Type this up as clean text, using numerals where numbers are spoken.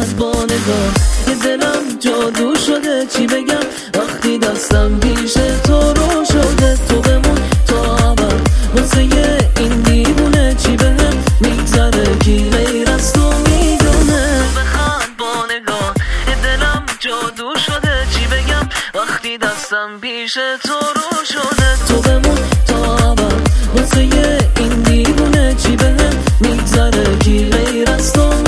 بخند با نگاه. یه دلم جادو شده چی بگم وقتی دستم پیش تو رو شده. تو بمون تا ابد واسه این دیوونه چی بهم میگذره کی غیر از تو میدونه. بخند با نگاه یه دلم جادو شده چی بگم وقتی دستم پیش تو رو شده. تو بمون تا ابد واسه این دیوونه چی بهم میگذره کی غیر از تو